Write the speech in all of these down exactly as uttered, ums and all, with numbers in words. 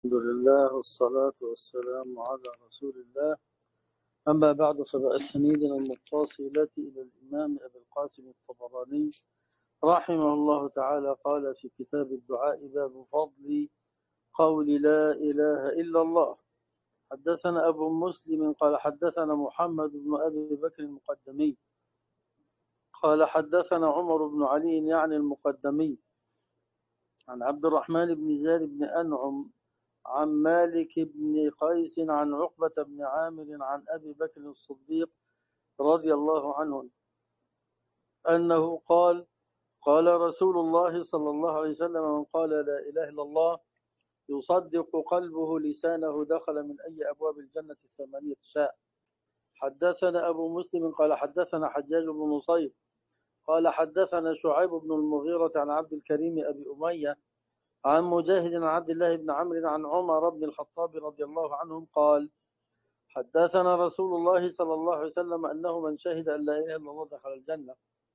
الحمد لله والصلاة والسلام على رسول الله. أما بعد فبأسانيدنا المتصلة إلى الإمام أبي القاسم الطبراني رحمه الله تعالى قال في كتاب الدعاء باب فضل قول لا إله إلا الله. حدثنا أبو مسلم قال حدثنا محمد بن أبي بكر المقدمي قال حدثنا عمر بن علي يعني المقدمي عن عبد الرحمن بن زيد بن أنعم عن مالك بن قيس عن عقبة بن عامر عن أبي بكر الصديق رضي الله عنه أنه قال قال رسول الله صلى الله عليه وسلم من قال لا إله إلا الله يصدق قلبه لسانه دخل من أي أبواب الجنة الثمانية شاء. حدثنا أبو مسلم قال حدثنا حجاج بن نصير قال حدثنا شعيب بن المغيرة عن عبد الكريم أبي أمية عن مجاهد عن عبد الله بن عمرو عن عمر بن الخطاب رضي الله عنهم قال حدثنا رسول الله صلى الله عليه وسلم أنه من شهد أن لا إله إلا الله دخل الجنة.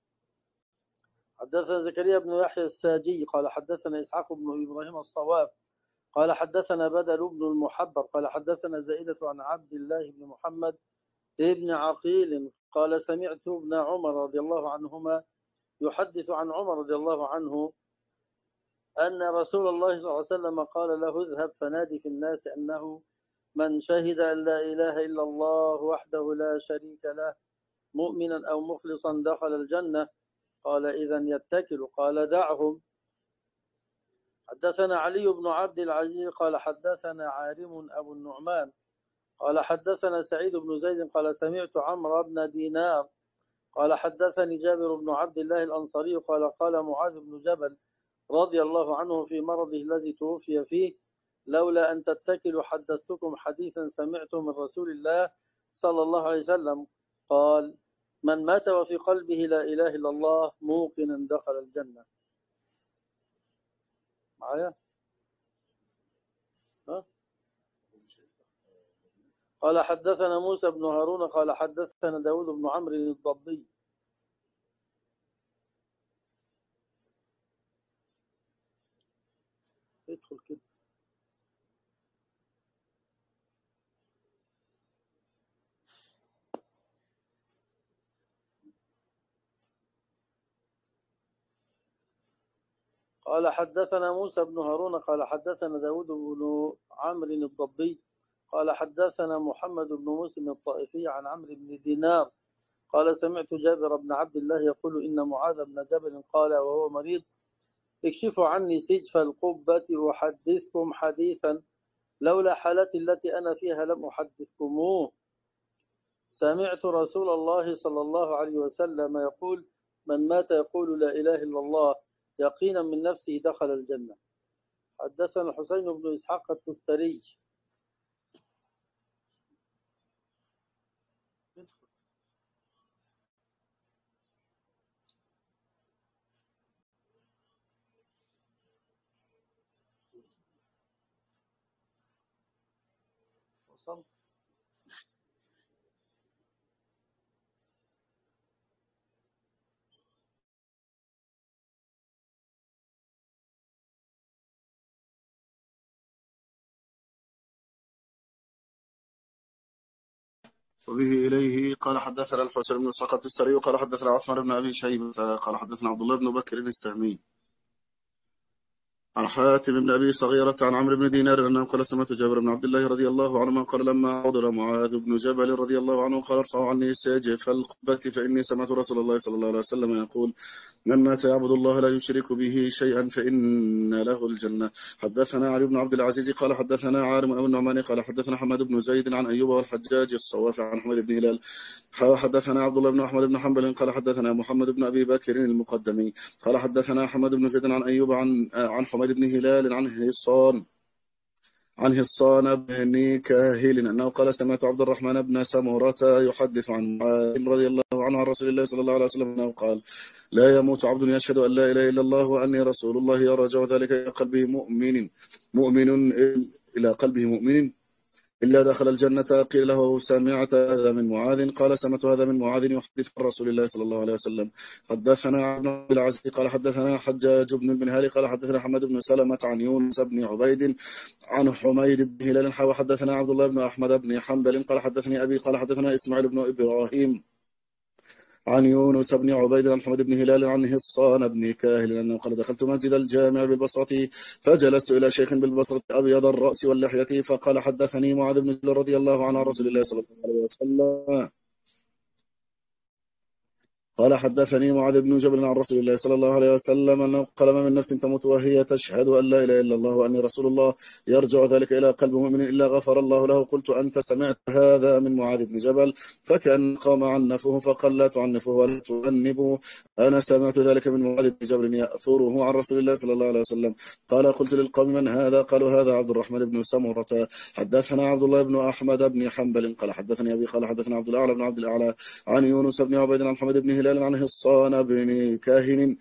حدثنا زكريا بن يحيى الساجي قال حدثنا إسحاق بن إبراهيم الصواب قال حدثنا بدل بن المحبر قال حدثنا زائدة عن عبد الله بن محمد بن عقيل قال سمعت ابن عمر رضي الله عنهما يحدث عن عمر رضي الله عنه أن رسول الله صلى الله عليه وسلم قال له اذهب فنادي في الناس أنه من شهد أن لا إله إلا الله وحده لا شريك له مؤمنا أو مخلصا دخل الجنة. قال إذن يتكل قال دعهم. حدثنا علي بن عبد العزيز قال حدثنا عارم أبو النعمان قال حدثنا سعيد بن زيد قال سمعت عمرو بن دينار قال حدثني جابر بن عبد الله الأنصاري قال قال معاذ بن جبل رضي الله عنه في مرضه الذي توفي فيه لولا أن تتكلوا حدثتكم حديثا سمعته من رسول الله صلى الله عليه وسلم قال من مات وفي قلبه لا إله إلا الله موقنا دخل الجنة. معايا؟ ها؟ قال حدثنا موسى بن هارون قال حدثنا داود بن عمرو الضبي ادخل كده. قال حدثنا موسى بن هارون قال حدثنا داود بن عمرو الضبي قال حدثنا محمد بن مسلم الطائفي عن عمرو بن دينار قال سمعت جابر بن عبد الله يقول إن معاذ بن جبل قال وهو مريض اكشفوا عني سجف القبة أحدثكم حديثا لولا حالتي التي أنا فيها لم أحدثكموه. سمعت رسول الله صلى الله عليه وسلم يقول من مات يقول لا إله إلا الله يقينا من نفسه دخل الجنة. حدثنا الحسين بن إسحاق التستري وصل. وبه إليه قال حدثنا الحسين بن إسحاق التستري قال حدثنا عثمان بن أبي شيبة قال حدثنا عبد الله بن بكر السهمي عن حاتم بن أبي صغيرة عن عمرو بن دينار أنه قال سمعت جابر بن عبد الله رضي الله عنهما قال لما حضر معاذ بن جبل رضي الله عنه قال ارفعوا عني سجف القبة فإني سمعت رسول الله صلى الله عليه وسلم يقول من مات يعبد الله لا يشرك به شيئا فإن له الجنة. حدثنا علي بن عبد العزيز قال حدثنا عارم أبو النعمان قال حدثنا حماد بن زيد عن أيوب والحجاج الصوافي عن حميد بن هلال حدثنا عبد الله بن أحمد بن حنبل قال حدثنا محمد بن أبي بكر المقدمي قال حدثنا حماد بن زيد عن أيوب عن عن حميد بن هلال عن هصان عن هصان بن كاهل أنه قال سمعت عبد الرحمن بن سمرة يحدث عن معاذ رضي الله عنه عن رسول الله صلى الله عليه وسلم أنه قال لا يموت عبد يشهد أن لا إله إلا الله وأني رسول الله يرجع ذلك إلى قلبه مؤمن مؤمن إلى قلبه مؤمن إلا دخل الجنة. قيل له سمعت هذا من معاذ؟ قال سمعت هذا من معاذ يحدث عن رسول الله صلى الله عليه وسلم. حدثنا عبد الله بن العزيز قال حدثنا حجاج بن المنهال قال حدثنا حماد بن سلمة عن يونس بن عبيد عن حميد بن هلال وحدثنا عبد الله بن أحمد بن حنبل قال حدثني أبي قال حدثنا إسماعيل بن إبراهيم عن يونس بن عبيد عن حميد بن هلال عن هصان بن كاهل أنه قال دخلت مسجد الجامع بالبصرة فجلست إلى شيخ بالبصرة أبيض الرأس واللحية فقال حدثني معاذ بن جبل رضي الله عنه عن رسول الله صلى الله عليه وسلم قال حدثني معاذ بن جبل عن رسول الله صلى الله عليه وسلم أنه قال ما من نفس تموت وهي تشهد أن لا إله إلا الله وأني رسول الله يرجع ذلك إلى قلب مؤمن إلا غفر الله له. قلت أنت سمعت هذا من معاذ بن جبل؟ فكأن قام عنفه فقال لا تعنفه ولا تعنبه. أنا سمعت ذلك من معاذ بن جبل يأثره عن رسول الله صلى الله عليه وسلم. قال قلت للقوم من هذا؟ قالوا هذا عبد الرحمن بن سمرة. حدثنا عبد الله بن أحمد بن حنبل قال حدثني أبي قال حدثنا عبد الأعلى بن عبد الأعلى عن يونس بن عبيد عن حميد بن هلال عن هصان بن كاهن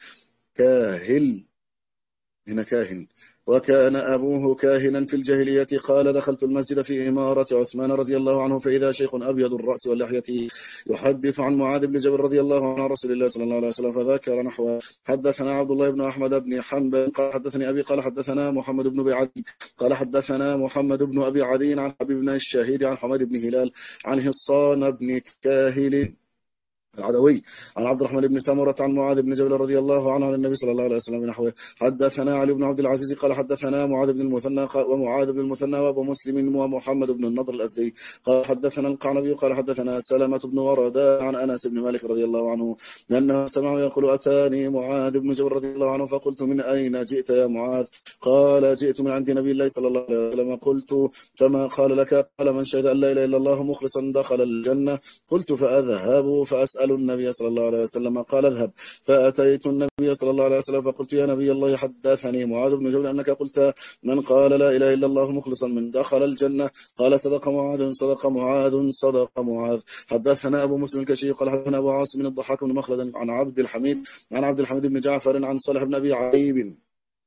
كاهل هنا كاهن وكان أبوه كاهنا في الجاهلية. قال دخلت المسجد في إمارة عثمان رضي الله عنه فإذا شيخ أبيض الرأس واللحية يحدث عن معاذ بن جبل رضي الله عنه عن رسول الله صلى الله عليه وسلم فذكر نحوه. حدثنا عبد الله بن أحمد بن حنبل قال حدثني أبي قال حدثنا محمد بن أبي عدي قال حدثنا محمد بن أبي عدي عن حبيب بن الشهيد عن حميد بن هلال عن هصان بن كاهل العدوي عن عبد الرحمن بن سمرة عن معاذ بن جبل رضي الله عنه عن النبي صلى الله عليه وسلم نحوه. حدثنا علي بن عبد العزيز قال حدثنا معاذ بن المثنى ومعاذ بن المثنى وابو مسلم ومحمد بن النضر الأزدي قال حدثنا القعنبي قال حدثنا سلمة بن ورداء عن أنس بن مالك رضي الله عنه لأنه سمعه يقول أتاني معاذ بن جبل رضي الله عنه فقلت من أين جئت يا معاذ؟ قال جئت من عند نبي الله صلى الله عليه وسلم. قلت فما قال لك؟ قال من شهد أن لا إله إلا الله مخلصا دخل الجنة. قلت فأذهب فأسأل النبي صلى الله عليه وسلم. قال اذهب. فأتيت النبي صلى الله عليه وسلم فقلت يا نبي الله حدثني معاذ بن جبل أنك قلت من قال لا إله إلا الله مخلصا من دخل الجنة. قال صدق معاذ صدق معاذ صدق معاذ. حدثنا أبو مسلم الكشي قال حدثنا أبو عاصم الضحاك بن مخلد عن عبد الحميد عن عبد الحميد بن جعفر عن صالح بن أبي عيب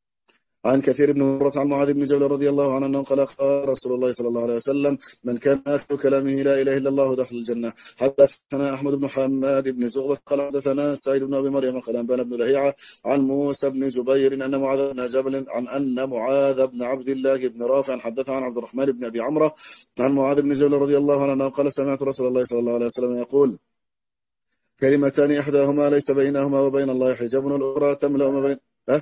عن كثير بن مرة عن معاذ بن جبل رضي الله عنه أنه قال قال رسول الله صلى الله عليه وسلم من كان آخر كلامه لا إله إلا الله دخل الجنة. حدثنا أحمد بن حماد بن زغبة قال حدثنا سعيد بن أبي مريم قال أنبانا بن لهيعة عن موسى بن جبير أن معاذ بن جبل عن أن معاذ بن عبد الله بن رافع حدث عن عبد الرحمن بن أبي عمرو عن معاذ بن جبل رضي الله عنه أنه قال سمعت رسول الله صلى الله عليه وسلم يقول كلمتان إحداهما ليس بينهما وبين الله حجاب والأخرى تملأ ما بين أه؟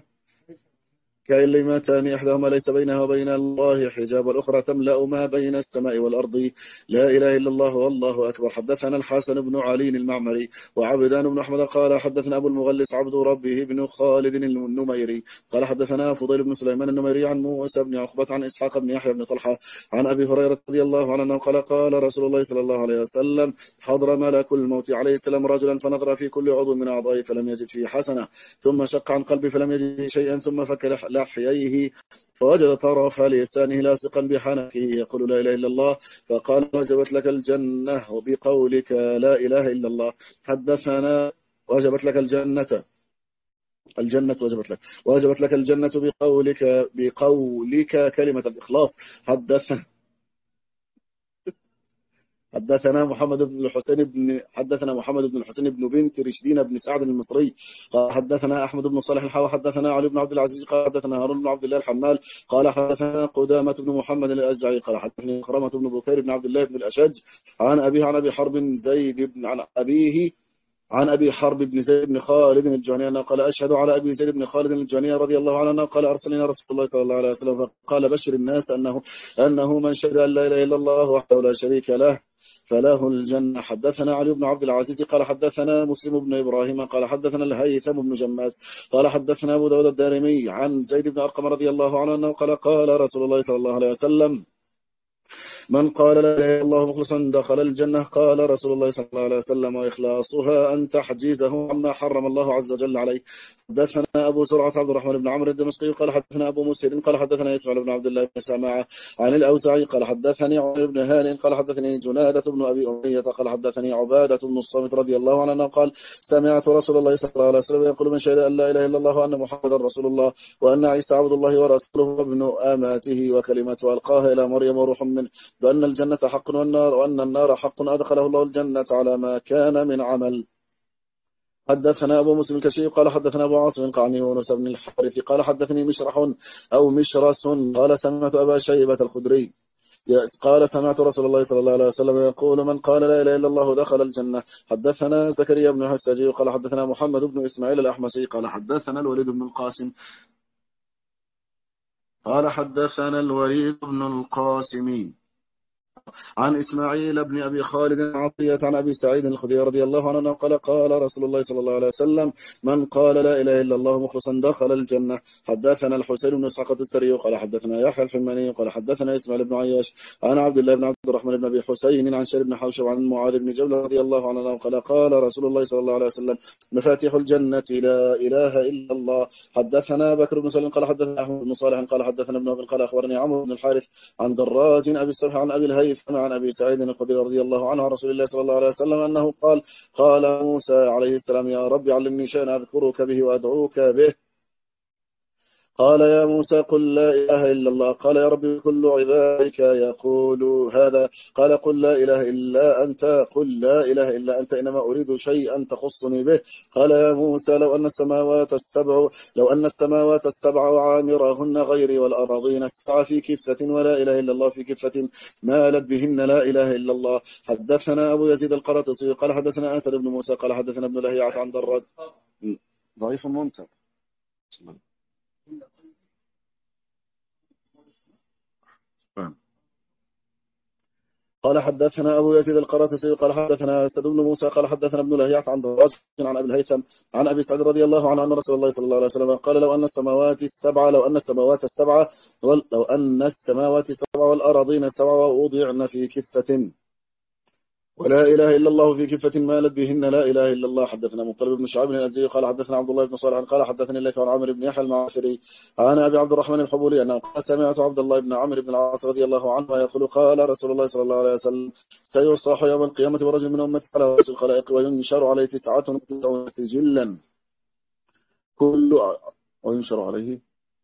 كلمتان إحداهما ليس بينها وبين الله حجاب والأخرى تملأ ما بين السماء والأرض لا إله إلا الله والله أكبر. حدثنا الحسن بن علي المعمري وعبدان بن أحمد قال حدثنا أبو المغلس عبد ربه بن خالد النميري قال حدثنا فضيل بن سليمان النميري عن موسى بن عقبة عن إسحاق بن يحيى بن طلحة عن أبي هريرة رضي الله عنه قال قال رسول الله صلى الله عليه وسلم حضر ملك الموت عليه السلام رجلا فنظر في كل عضو من أعضائه فلم يجد فيه حسنة ثم شق عن قلبه فلم يجد شيئا ثم فك لحييه فوجد طرف لسانه لاصقا بحنكه يقول لا إله إلا الله فقال وجبت لك الجنة وبقولك لا إله إلا الله. حدثنا وجبت لك الجنة الجنة وجبت لك وجبت لك الجنة بقولك بقولك كلمة الإخلاص. حدثنا حدثنا محمد بن الحسين بن حدثنا محمد بن الحسين بن بنت رشدين بن سعد المصري قال حدثنا احمد بن صالح الحوى حدثنا علي بن عبد العزيز قال حدثنا هارون بن عبد الله الحمال قال حدثنا قدامة بن محمد الأزعي قال حدثني كرامة بن بكير بن عبد الله بن الأشج عن أبيه عن أبي حرب زيد بن عن أبيه عن أبي حرب بن زيد بن خالد الجهني قال أشهد على أبي زيد بن خالد الجهني رضي الله عنه قال أرسلنا رسول الله صلى الله عليه وسلم فقال بشر الناس أنه أنه من شهد أن لا إله إلا الله وحده لا شريك له فله الجنة. حدثنا علي بن عبد العزيز قال حدثنا مسلم بن إبراهيم قال حدثنا الهيثم بن جماس قال حدثنا أبو داود الدارمي عن زيد بن أرقم رضي الله عنه أنه قال قال رسول الله صلى الله عليه وسلم من قال لا إله إلا الله مخلصا دخل الجنة. قال رسول الله صلى الله عليه وسلم وإخلاصها أن تحجيزه عما حرم الله عز وجل عليه. حدثنا أبو زرعة عبد الرحمن بن عمرو الدمشقي قال حدثنا أبو مسهر قال حدثنا إسماعيل بن عبد الله بن سماعة عن الأوزاعي قال حدثني عمر بن هانئ قال حدثني جنادة بن أبي أمية قال حدثني عبادة بن الصامت رضي الله عنه قال سمعت رسول الله صلى الله عليه وسلم يقول من شهد أن لا إله إلا الله وأن محمدا رسول الله وأن عيسى عبد الله ورسوله وابن آماته وكلمته ألقاها إلى مريم وروح منه بأن الجنة حق والنار وأن النار حق أدخله الله الجنة على ما كان من عمل. حدثنا أبو مسلم الكشي قال حدثنا أبو عاصم قال يونس بن الحارث قال حدثني مشرح أو مشرس قال سمعت أبا شيبة الخدري قال سمعت رسول الله صلى الله عليه وسلم يقول من قال لا إله إلا الله دخل الجنة. حدثنا زكريا بن حساجي قال حدثنا محمد بن إسماعيل الأحمسي قال حدثنا الوليد بن القاسم قال حدثنا الوليد بن القاسم عن إسماعيل بن أبي خالد عطية عن أبي سعيد الخدري رضي الله عنه قال قال رسول الله صلى الله عليه وسلم من قال لا إله إلا الله مخلصا دخل الجنة. حدثنا الحسين بن إسحاق السري قال حدثنا يحيى الحماني قال حدثنا إسماعيل بن عياش عن عبد الله بن عبد الرحمن بن أبي حسين عن شر بن حوشب عن معاذ بن جبل رضي الله عنه قال قال رسول الله صلى الله عليه وسلم مفاتيح الجنة لا إله إلا الله. حدثنا بكر بن سليم قال حدثنا أحمد بن صالح قال حدثنا ابن أبي قال أخبرني عمرو بن الحارث عن دراج أبي السرح عن أبي الهيثم عن أبي سعيد الخدري رضي الله عنه عن رسول الله صلى الله عليه وسلم أنه قال قال موسى عليه السلام يا رب علمني شيئا أذكرك به وأدعوك به. قال يا موسى قل لا إله إلا الله. قال يا رب كل عبادك يقول هذا. قال قل لا إله إلا أنت. قل لا إله إلا أنت إنما أريد شيئا تخصني به. قال يا موسى لو أن السماوات السبع لو أن السماوات السبع وعامرهن غيري والأراضين السبع في كفة ولا إله إلا الله في كفة مالت بهن لا إله إلا الله. حدثنا أبو يزيد القرطسي قال حدثنا أسد بن موسى قال حدثنا ابن لهيعة عن دراد ضعيف منكر. قال حدثنا أبو يزيد القرطسي قال حدثنا أسد بن موسى قال حدثنا ابن لهيعة عن دراج عن أبي الهيثم عن أبي سعيد رضي الله عنه أن رسول الله صلى الله عليه وسلم قال لو أن السماوات السبع لو أن السماوات السبع لو أن السماوات السبع والأراضين السبع ووضعن في كفة ولا إله إلا الله في كفة مالت بهن لا إله إلا الله. حدثنا مطلب بن شعيب الأزدي قال حدثنا عبد الله بن صالح قال حدثني الليث عن عمرو بن يحيى المعافري عن أبي عبد الرحمن الحبولي أنه قال سمعت عبد الله بن عمرو بن العاص رضي الله عنه يقول قال رسول الله صلى الله عليه وسلم سيصاح يوم القيامة ورجل من أمتي على رأس الخلائق وينشر عليه تسعة وتسعون سجلا كل وينشر عليه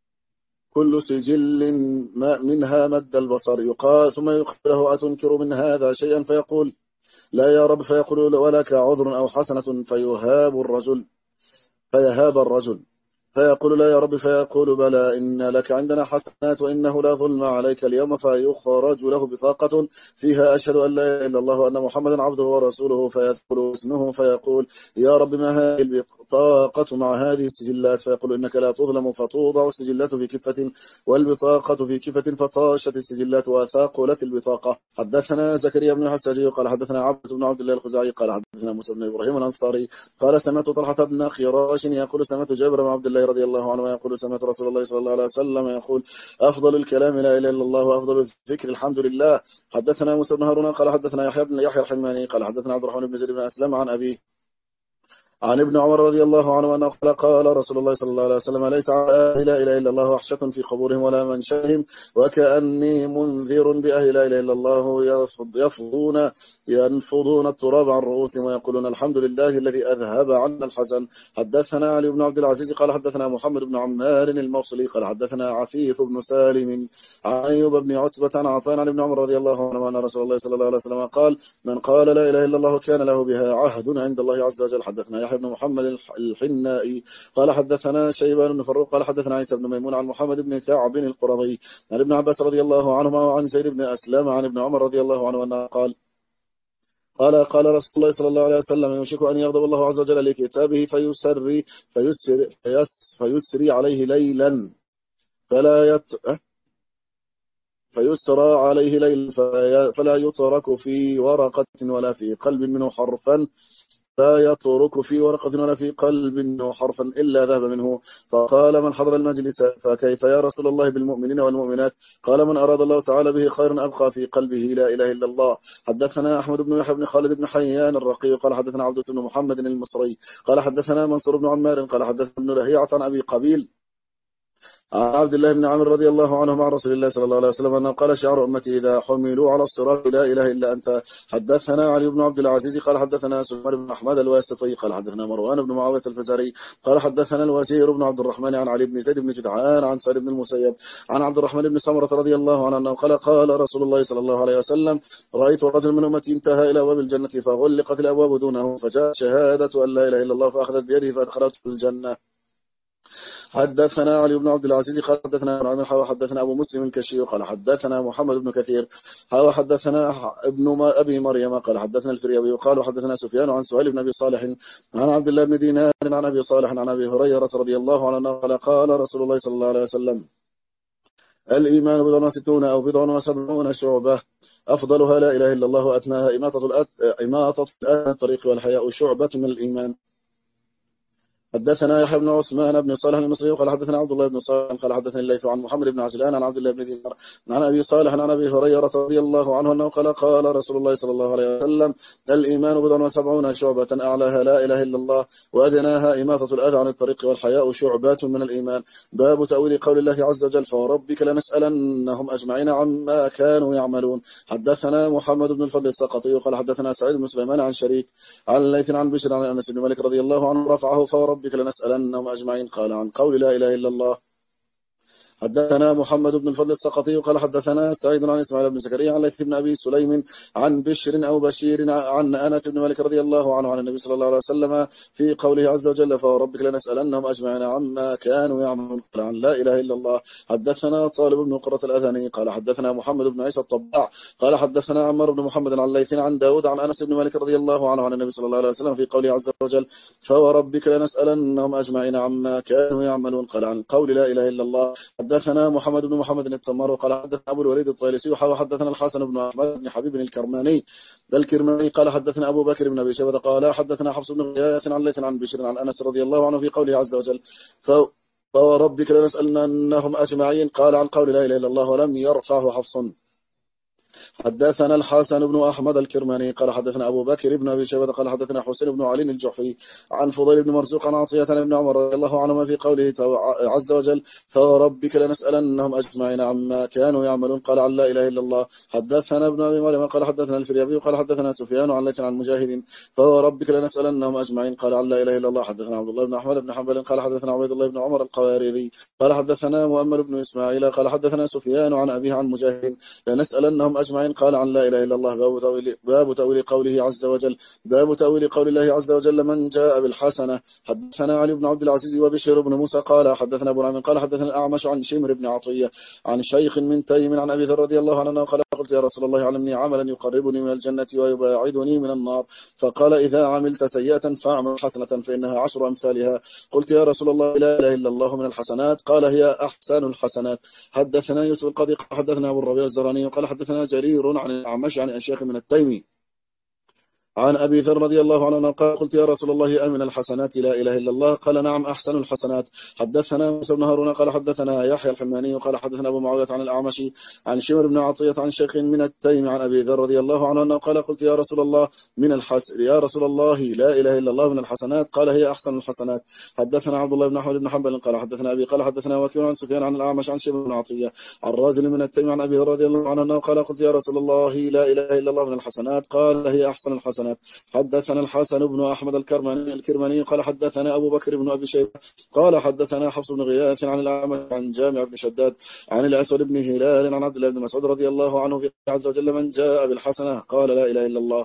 كل سجل منها مد البصر يقال ثم يقال له أتنكر من هذا شيئا فيقول لا يا رب فيقول ولك عذر أو حسنة فيهاب الرجل فيهاب الرجل فيقول لا يا رب فيقول بلى إن لك عندنا حسنات وإنه لا ظلم عليك اليوم فيخرج له بطاقة فيها أشهد أن لا إله إلا الله وأن محمدا عبده ورسوله فيذكر اسمه فيقول يا رب ما هذه البطاقة مع هذه السجلات فيقول إنك لا تظلم فتوضع السجلات في كفة والبطاقة في كفة فطاشت السجلات وثاقلت البطاقة. حدثنا زكريا بن حساجي قال حدثنا عبد بن عبد الله الخزاعي قال حدثنا موسى بن إبراهيم الأنصاري قال سمعت طلحة بن خراش يقول سمعت جابر بن عبد الله رضي الله عنه يقول سمعت رسول الله صلى الله عليه وسلم يقول أفضل الكلام لا إله إلا الله وأفضل الذكر الحمد لله. حدثنا موسى بن هارون قال حدثنا يحيى بن يحيى الحماني قال حدثنا عبد الرحمن بن زيد بن أسلم عن أبيه عن ابن عمر رضي الله عنه أنه قال قال رسول الله صلى الله عليه وسلم ليس على لا إله إلا الله وحشة في قبورهم ولا منشأهم وكأني منذر بأهل لا إله إلا الله يفضون ينفضون التراب عن رؤوسهم ويقولون الحمد لله الذي أذهب عنا الحزن. حدثنا علي بن عبد العزيز قال حدثنا محمد بن عمار الموصلي قال حدثنا عفيف بن سالم عن أيوب بن عتبة عن عطاء عن ابن عمر رضي الله عنه أن رسول الله صلى الله عليه وسلم قال من قال لا إله إلا الله كان له بها عهد عند الله عز وجل. حدثنا يحيى بن محمد الحنائي قال حدثنا شيبان بن فروق قال حدثنا عيسى بن ميمون عن محمد بن كعب القرظي عن ابن عباس رضي الله عنهما وعن زيد بن أسلم عن ابن عمر رضي الله عنه أنه قال قال قال رسول الله صلى الله عليه وسلم يوشك أن يغضب الله عز وجل لكتابه فيسري فيسري, فيس فيسري عليه ليلا فلا يت فيسرى عليه ليل فلا يترك في ورقة ولا في قلب منه حرفا لا يترك في ورقة ولا في قلب منه حرفا إلا ذهب منه. فقال من حضر المجلس فكيف يا رسول الله بالمؤمنين والمؤمنات؟ قال من أراد الله تعالى به خيرا أبقى في قلبه لا إله إلا الله. حدثنا أحمد بن يحيى بن خالد بن حيان الرقي قال حدثنا عبد بن محمد المصري قال حدثنا منصور بن عمار قال حدثنا ابن لهيعة عن أبي قبيل عن عبد الله بن عمرو رضي الله عنه مع رسول الله صلى الله عليه وسلم أنه قال شعار أمتي إذا حملوا على الصراط لا إله إلا أنت. حدثنا علي بن عبد العزيز قال حدثنا سليمان بن أحمد الواسطي قال حدثنا مروان بن معاوية الفزاري قال حدثنا الوزير بن عبد الرحمن عن علي بن زيد بن جدعان عن سعيد بن المسيب عن عبد الرحمن بن سمرة رضي الله عنه أنه قال قال رسول الله صلى الله عليه وسلم رأيت رجل من أمتي انتهى إلى باب الجنة فغلقت الأبواب دونه فجاء شهادة أن لا إله إلا الله فأخذت بيده فأدخلته الجنة. حدثنا علي بن عبد العزيز قال حدثنا ابن عامر حدثنا ابو مسلم الكشي قال حدثنا محمد بن كثير حدثنا ابن ابي مريم قال حدثنا الفريابي قال حدثنا سفيان عن سهيل بن ابي صالح عن عبد الله بن دينار عن ابي صالح عن ابي هريره رضي الله عنه قال قال رسول الله صلى الله عليه وسلم الايمان بضع وستون او بضع وسبعون شعبه افضلها لا اله الا الله وادناها اماطه الأت... اماطه الطريق والحياء شعبه من الايمان. حدثنا يحيى بن عثمان بن صالح المصري قال حدثنا عبد الله بن صالح قال حدثني الليث عن محمد بن عجلان عن عبد الله بن دينار عن ابي صالح عن ابي هريره رضي الله عنه انه قال قال رسول الله صلى الله عليه وسلم الايمان بضع وسبعون شعبه اعلاها لا اله الا الله وادناها اماطه الاذى عن الطريق والحياء شعبات من الايمان. باب تاويل قول الله عز وجل فوربك لنسالنهم اجمعين عما كانوا يعملون. حدثنا محمد بن الفضل السقطي قال حدثنا سعيد بن سليمان عن شريك عن الليث عن بشر عن انس بن مالك رضي الله عنه رفعه فوربك ربك لنسألنهم أجمعين قال عن قول لا إله إلا الله. حدثنا محمد بن الفضل السقطي قال حدثنا سعيد عن اسماعيل بن زكريا عن ليث بن ابي سليم عن بشر او بشير عن انس بن مالك رضي الله عنه عن النبي صلى الله عليه وسلم في قوله عز وجل فوربك لنسالنهم اجمعين عما كانوا يعملون قال عن لا اله الا الله. حدثنا طالب بن قرة الاذاني قال حدثنا محمد بن عيسى الطباع قال حدثنا عمر بن محمد عن ليث عن داود عن انس بن مالك رضي الله عنه عن النبي صلى الله عليه وسلم في قوله عز وجل فوربك لنسالنهم اجمعين عما كانوا يعملون قال عن قول لا اله الا الله. حدثنا محمد بن محمد التمار وقال حدثنا ابو الوليد الطيلسي وحدثنا الحسن بن احمد بن حبيب الكرماني الكرماني قال حدثنا ابو بكر بن ابي شيبه قال حدثنا حفص بن غياث عن ليث عن بشر عن انس رضي الله عنه في قوله عز وجل فوربك لنسالنهم اجمعين قال عن قول لا اله الا الله ولم يرفعه حفص. حدثنا الحسن بن أحمد الكرماني قال حدثنا أبو بكر بن أبي شيبة قال حدثنا حسين بن علي الجحفي عن فضيل بن مرزوق عن عطية بن عمر رضي الله عنهما في قوله عز وجل فوربك لنسألنهم أجمعين عما كانوا يعملون قال عن لا إله إلا الله. حدثنا ابن أبي مريم قال حدثنا الفريابي قال حدثنا سفيان عن ليث عن مجاهد فوربك لنسألنهم أجمعين قال عن لا إله إلا الله. حدثنا عبد الله بن أحمد بن حنبل قال حدثنا عبيد الله بن عمر القواريري قال حدثنا مؤمل بن إسماعيل قال حدثنا سفيان عن أبيه عن مجاهد لنسألنهم أجمعين قال عن لا إله إلا الله. باب تأويل, باب تأويل قوله عز وجل باب تأويل قول الله عز وجل من جاء بالحسنة. حدثنا علي بن عبد العزيز وبشير بن موسى قال حدثنا أبو نعيم قال حدثنا الأعمش عن شمر بن عطية عن شيخ من تيم عن أبي ذر رضي الله عنه قال قلت يا رسول الله علمني عملا يقربني من الجنة ويباعدني من النار فقال إذا عملت سيئة فاعمل حسنة فإنها عشر أمثالها. قلت يا رسول الله لا إله إلا الله من الحسنات قال هي أحسن الحسنات. حدثنا يوسف القاضي حدثنا أبو الربيع الزراني قال حدثنا جرير عن الأعمش عن الشيخ من التيمي عن أبي ذر رضي الله عنه قال قلت يا رسول الله أمن الحسنات لا إله إلا الله قال نعم أحسن الحسنات. حدثنا موسى بن هارون قال حدثنا يحيى الحماني قال حدثنا أبو معاوية عن الأعمش عن شمر بن عطية عن شيخ من التيم عن أبي ذر رضي الله عنه قال قلت يا رسول الله من الحسن يا رسول الله لا إله إلا الله من الحسنات قال هي أحسن الحسنات. حدثنا عبد الله بن أحمد بن حنبل قال حدثنا أبي قال حدثنا وكيع عن سفيان عن الأعمش عن شمر بن عطية عن راجل من التيم عن أبي ذر رضي الله عنه قال قلت يا رسول الله لا إله إلا الله من الحسنات قال هي أحسن الحسنات. حدثنا الحسن بن أحمد الكرماني الكرماني قال حدثنا أبو بكر بن أبي شيبة قال حدثنا حفص بن غياث عن الأعمش عن جامع بن شداد عن الأسود بن هلال عن عبد الله بن مسعود رضي الله عنه في عز وجل من جاء بالحسنة قال لا إله إلا الله.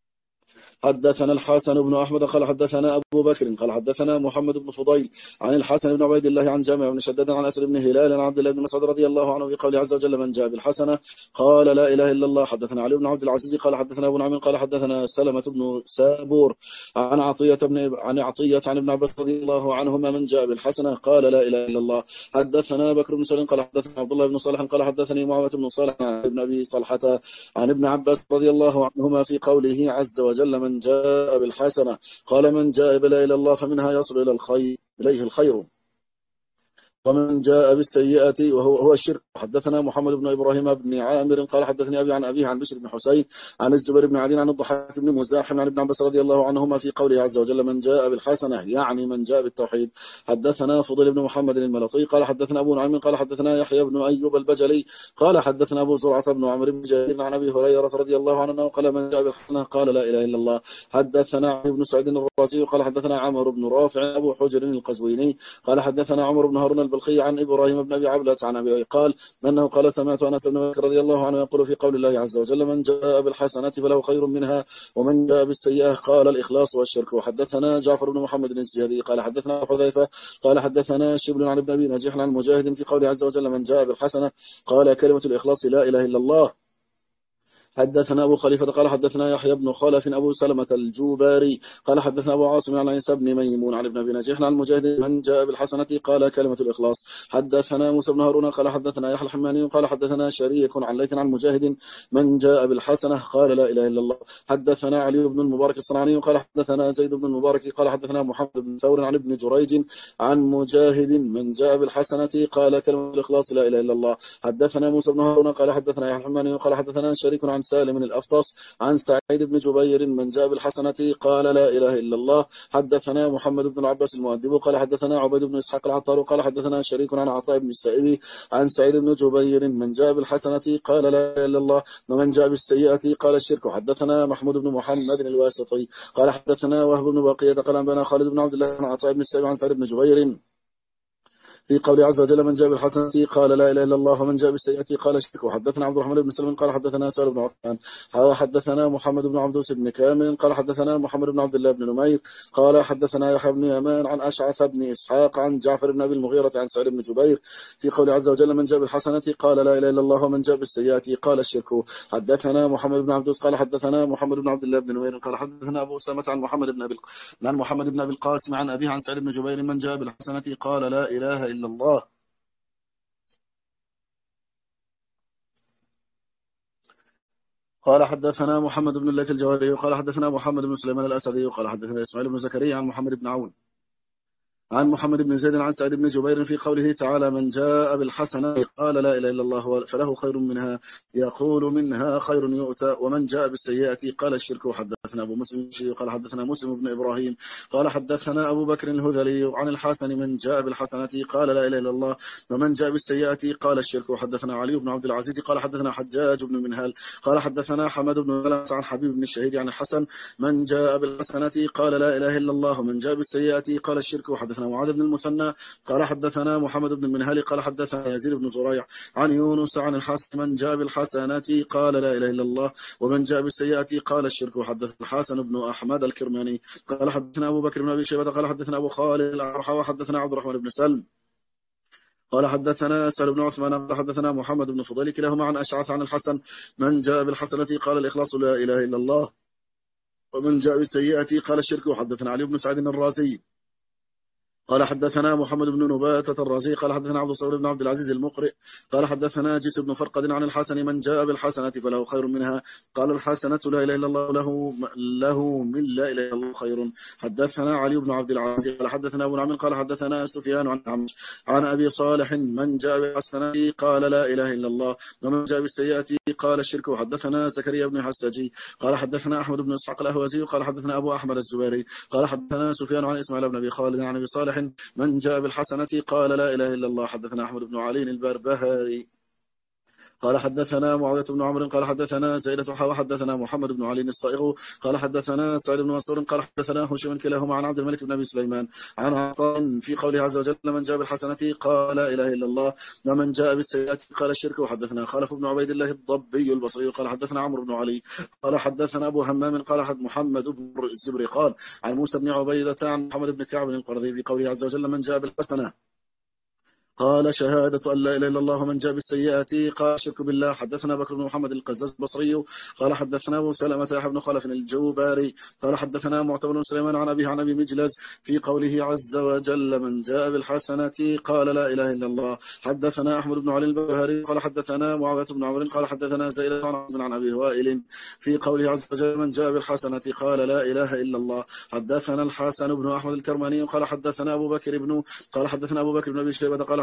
حدثنا الحسن بن أحمد قال حدثنا أبو بكر قال حدثنا محمد بن فضيل عن الحسن بن عبيد الله عن جامع بن شداد عن أسد بن هلال عن عبد الله بن مسعود رضي الله عنه في قوله عز وجل من جاء بالحسنة قال لا إله إلا الله. حدثنا علي بن عبد العزيز قال حدثنا أبو نعيم قال حدثنا سلمة بن سابور عن عطية بن عن عطية عن ابن عباس رضي الله عنهما من جاء بالحسنة قال لا إله إلا الله. حدثنا بكر بن سليم قال حدثنا عبد الله بن صالح قال حدثني معاوية بن صالح عن ابن أبي صلحة عن ابن عباس رضي الله عنهما في قوله عز وجل من جاء بالحسنة قال من جاء بلا إلى الله فمنها يصل إلى الخير إليه الخير. ومن جاء بالسيئة وهو هو الشرك. حدثنا محمد بن إبراهيم بن عامر قال حدثني أبي عن أبيه عن بشر بن حسين عن الزبير بن عدي عن الضحاك بن مزاحم عن ابن عباس رضي الله عنهما في قوله عز وجل من جاء بالحسنة يعني من جاء بالتوحيد. حدثنا فضيل بن محمد الملطي قال حدثنا أبو نعيم قال حدثنا يحيى بن أيوب البجلي قال حدثنا أبو زرعة بن عمرو بن جابر عن أبي هريرة رضي الله عنه قال من جاء بالحسنة قال لا إله إلا الله. حدثنا علي بن سعيد الرازي قال حدثنا عمرو بن رافع أبو حجر القزويني قال حدثنا عمر بن هارون البلخي عن إبراهيم بن أبي عبلة عن أبي قال أنه قال سمعت أنس بن مالك رضي الله عنه يقول في قول الله عز وجل من جاء بالحسنة فله خير منها ومن جاء بالسيئة قال الإخلاص والشرك. وحدثنا جعفر بن محمد الزيادي قال حدثنا حذيفة قال حدثنا شبل عن ابن أبي نجيح عن مجاهد في قول عز وجل من جاء بالحسنة قال كلمة الإخلاص لا إله إلا الله. حدثنا أبو خليفة قال حدثنا يحيى بن خلف أبو سلمة الجوباري قال حدثنا أبو عاصم عن عيسى بن ميمون عن ابن أبي نجيح عن مجاهد من جاء بالحسنة قال كلمة الإخلاص. حدثنا موسى بن هارون قال حدثنا يحيى الحماني قال حدثنا شريك عن ليث عن مجاهد من جاء بالحسنة قال لا إله إلا الله. حدثنا علي بن المبارك الصنعاني قال حدثنا زيد بن المبارك قال حدثنا محمد بن ثور عن ابن جريج عن مجاهد من جاء بالحسنة قال كلمة الإخلاص لا إله إلا الله. حدثنا موسى بن هارون قال حدثنا يحيى الحماني قال حدثنا شريك عن سالم الأفطس عن سعيد بن جبير من جاء بالحسنة قال لا إله إلا الله. حدثنا محمد بن العباس المؤدب قال حدثنا عبيد بن إسحاق العطار قال حدثنا شريك عن عطاء بن السائب عن سعيد بن جبير من جاء بالحسنة قال لا إله إلا الله ومن جاء بالسيئة قال الشرك. حدثنا محمود بن محمد الواسطي قال حدثنا وهب بن بقية قال أنبانا خالد بن عبد الله عن عطاء بن السائب عن سعيد بن جبير في قول عز وجل من جاء بالحسنة قال لا إله إلا الله ومن جاء بالسيئة قال الشرك. وحدثنا عبد الرحمن بن سلمة قال حدثنا سالم بن عثمان حدثنا محمد بن عبدوس بن كامل قال حدثنا محمد بن عبد الله بن نمير قال حدثنا يحيى بن يمان عن أشعث بن إسحاق عن جعفر بن أبي المغيرة عن سعيد بن جبير في قول عز وجل من جاء بالحسنة قال لا إله إلا الله ومن جاء بالسيئة قال الشرك. حدثنا محمد بن عبدوس قال حدثنا محمد بن عبد الله بن نمير قال حدثنا أبو أسامة عن محمد بن أبي عن محمد بن أبي القاسم عن أبيه عن سعيد بن جبير من جاء بالحسنة قال لا إله إلا الله. قال حدثنا محمد بن الليث الجوهري قال حدثنا محمد بن سليمان الأسدي قال حدثنا إسماعيل بن زكريا عن محمد بن عون عن محمد بن زيد عن سعيد بن جبير في قوله تعالى من جاء بالحسنة قال لا إله إلا الله فله خير منها يقول منها خير يؤتى ومن جاء بالسيئة قال الشرك. حدثنا أبو مسلم قال حدثنا مسلم بن إبراهيم قال حدثنا أبو بكر الهذلي عن الحسن من جاء بالحسنة قال لا إله إلا الله ومن جاء بالسيئة قال الشرك. حدثنا علي بن عبد العزيز قال حدثنا حجاج بن منهال قال حدثنا حمد بن غلس عن حبيب بن الشهيد عن الحسن من جاء بالحسنة قال لا إله إلا الله ومن جاء بالسيئة قال الشرك. وحدثنا معاذ بن المثنى قال حدثنا محمد بن المنهال قال حدثنا يزيد بن زريع عن يونس عن الحسن من جاء بالحسنات قال لا إله إلا الله ومن جاء بالسيئات قال الشرك. وحدثنا الحسن بن أحمد الكرماني قال حدثنا أبو بكر بن أبي شيبة قال حدثنا أبو خالد الأرحى وحدثنا عبد الرحمن بن سلم قال حدثنا سهل بن عثمان قال حدثنا محمد بن فضيل كلاهما عن أشعث عن الحسن من جاء بالحسنة قال الإخلاص لا إله إلا الله ومن جاء بالسيئة قال الشرك. وحدثنا علي بن سعيد الرازي قال حدثنا محمد بن نباتة الرازي قال حدثنا عبد الصبر بن عبد العزيز المقرئ قال حدثنا جيس بن فرقد عن الحسن من جاء بالحسنة فله خير منها قال الحسنة لا إله إلا الله له له من لا إله إلا الله خير. حدثنا علي بن عبد العزيز قال حدثنا أبو نعيم قال حدثنا سفيان عن عمش عن أبي صالح من جاء بالحسنة قال لا إله إلا الله ومن جاء بالسيئة قال الشرك. وحدثنا زكريا بن حساجي قال حدثنا أحمد بن إسحاق الأهوازي قال حدثنا أبو أحمد الزبيري قال حدثنا سفيان عن إسماعيل بن أبي خالد عن أبي صالح من جاء بالحسنة قال لا إله إلا الله. حدثنا أحمد بن علي البربهاري قال حدثنا معاوية بن عمرو قال حدثنا زيدة وحدثنا محمد بن علي الصائغ قال حدثنا سعيد بن منصور قال حدثنا هشام كلاهما عن عبد الملك بن أبي سليمان عن عطاء في قوله عز وجل من جاء بالحسنة قال لا إله إلا الله ومن جاء بالسيئة قال الشرك. وحدثنا خلف بن عبيد الله الضبي البصري قال حدثنا عمرو بن علي قال حدثنا أبو همام قال حد محمد بن الزبري قال عن موسى بن عبيدة عن محمد بن كعب القرظي في قوله عز وجل من جاء بالحسنة قال شهادة أن لا إله إلا الله ومن جاء بالسيئات قال شرك بالله. حدثنا بكر بن محمد القزاز البصري قال حدثنا أبو سلمة يحيى بن خلف الجوباري قال حدثنا معتمر بن سليمان عن أبيه عن أبي مجلس في قوله عز وجل من جاء بالحسنة قال لا إله إلا الله. حدثنا أحمد بن علي البهاري قال حدثنا معاوية بن عمرو قال حدثنا زيد بن عن أبي وائل في قوله عز وجل من جاء بالحسنة قال لا إله إلا الله. حدثنا الحسن بن أحمد الكرماني قال حدثنا أبو بكر بن قال حدثنا أبو بكر بن أبي شيبة قال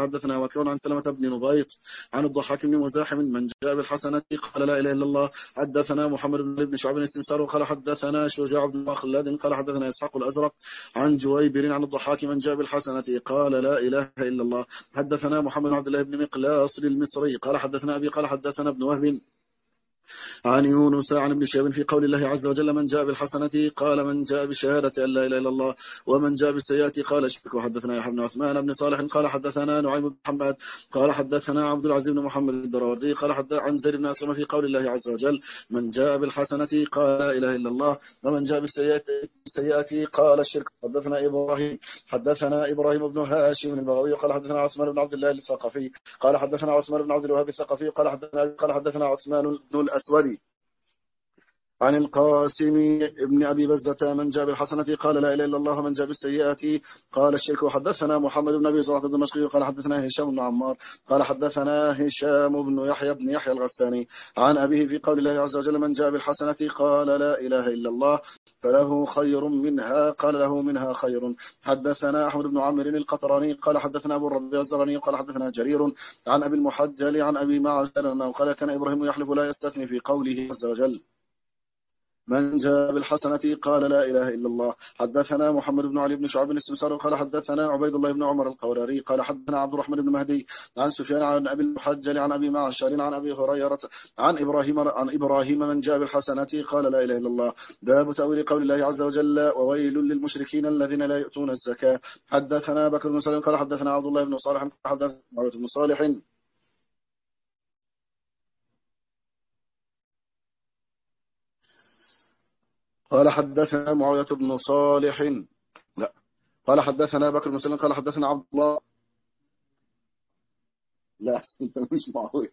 حدثنا وكيع عن سلمة بن نبيط عن الضحاك بن مزاحم من جاء بالحسنة قال لا إله إلا الله. حدثنا محمد بن شعب السمسار قال حدثنا شجاع بن خلاد قال حدثنا إسحاق الأزرق عن جويبر عن الضحاك من جاء بالحسنة قال لا إله إلا الله. حدثنا محمد بن عبد الله بن مقلاص المصري قال حدثنا أبي قال حدثنا ابن وهب عن يونس عن ابن شهاب في قول الله عز وجل من جاء بالحسنة قال من جاء بالشهادة أن لا إله إلا الله ومن جاء بالسيئة قال اشرك. وحدثنا يحيى بن عثمان بن صالح قال حدثنا نعيم بن محمد قال حدثنا عبد العزيز بن محمد الدراوردي قال حدث عن زيد بن أسلم في قول الله عز وجل من جاء بالحسنة قال لا إله إلا الله ومن جاء بالسيئة قال الشرك. حدثنا إبراهيم حدثنا إبراهيم بن هاشم البغوي قال حدثنا عثمان بن عبد الله الثقفي قال حدثنا عثمان بن عبد الوهاب الثقفي قال حدثنا قال حدثنا عثمان بن الأسود عن القاسم ابن أبي بزة من جاء بالحسنة قال لا إله إلا الله ومن جاء بالسيئة قال الشرك. وحدثنا محمد بن أبي زرعة الدمشقي قال حدثنا هشام بن عمار قال حدثنا هشام بن يحيى بن يحيى الغساني عن أبيه في قول الله عز وجل من جاء بالحسنة قال لا إله إلا الله فله خير منها قال له منها خير. حدثنا أحمد بن عمرو القطراني قال حدثنا أبو الربيع الزراني قال حدثنا جرير عن أبي المحجل عن أبي معشر أنه قال كان إبراهيم يحلف لا يستثني في قوله عز وجل من جاء بالحسنة قال لا إله إلا الله. حدثنا محمد بن علي بن شعب السمسار قال حدثنا عبيد الله بن عمر القوراري قال حدثنا عبد الرحمن بن مهدي عن سفيان عن أبي المحجل عن أبي معشر عن أبي هريرة عن إبراهيم عن إبراهيم من جاء بالحسنة قال لا إله إلا الله. باب تأويل قول الله عز وجل وويل للمشركين الذين لا يؤتون الزكاة. حدثنا بكر بن سليم قال حدثنا عبد الله بن صالح حدثنا عبد بن صالح قال حدثنا معاوية بن صالح لا قال حدثنا بكر بن سليم قال حدثنا عبد الله لا مش معاوية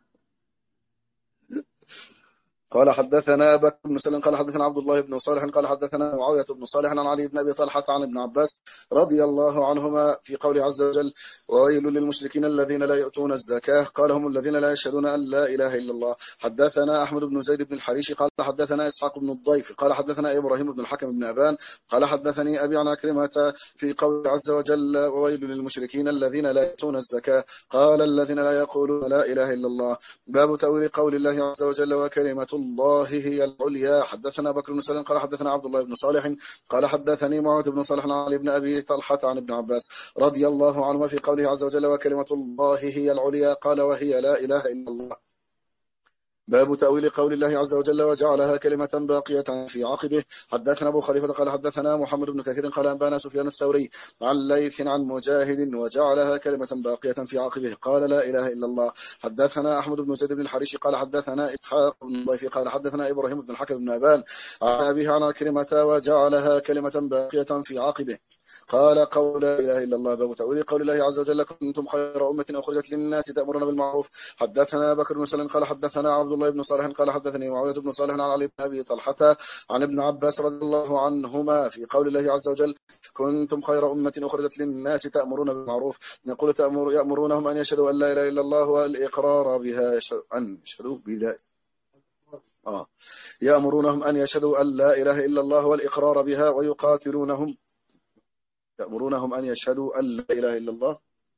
قال حدثنا بكر بن سليم قال حدثنا عبد الله بن صالح قال حدثنا معاوية بن صالح عن علي بن أبي طلحة عن ابن عباس رضي الله عنهما في قول عز وجل وويل للمشركين الذين لا يؤتون الزكاة قال هم الذين لا يشهدون أن لا إله إلا الله. حدثنا أحمد بن زيد بن الحريشي قال حدثنا إسحاق بن الضيف قال حدثنا إبراهيم بن الحكم بن أبان قال حدثني أبي عن عكرمة في قول عز وجل وويل للمشركين الذين لا يؤتون الزكاة قال الذين لا يقولون لا إله إلا الله. باب تأويل قول الله عز وجل وكلمة الله هي العليا. حدثنا بكر بن سليم قال حدثنا عبد الله بن صالح قال حدثني معاذ بن صالح عن علي بن أبي طلحة عن ابن عباس رضي الله عنهما في قوله عز وجل وكلمة الله هي العليا قال وهي لا إله إلا الله. باب تأويل قول الله عز وجل وجعلها كلمة باقية في عقبه. حدثنا أبو خليفة قال حدثنا محمد بن كثير قال أنبانا سفيان الثوري عن ليث عن مجاهد وجعلها كلمة باقية في عقبه قال لا إله إلا الله. حدثنا أحمد بن زيد بن الحريشي قال حدثنا إسحاق بن ضيف قال حدثنا إبراهيم بن الحكم بن أبان عن أبيه عن كلمة وجعلها كلمة باقية في عقبه قال قول لا إله إلا الله. باب تأويل قول الله عز وجل كنتم خير أمة أخرجت للناس تأمرون بالمعروف. حدثنا بكر بن سليم قال حدثنا عبد الله بن صالح قال حدثني معاوية بن صالح عن علي بن أبي طلحة عن ابن عباس رضي الله عنهما في قول الله عز وجل كنتم خير أمة أخرجت للناس تأمرون بالمعروف يقول تأمر يأمرونهم أن يشهدوا أن لا إله إلا الله والإقرار بها أن يشهدوا بلا آه يأمرونهم أن يشهدوا أن لا إله إلا الله والإقرار بها ويقاتلونهم يأمرونهم أن يشهدوا أن لا إله إلا الله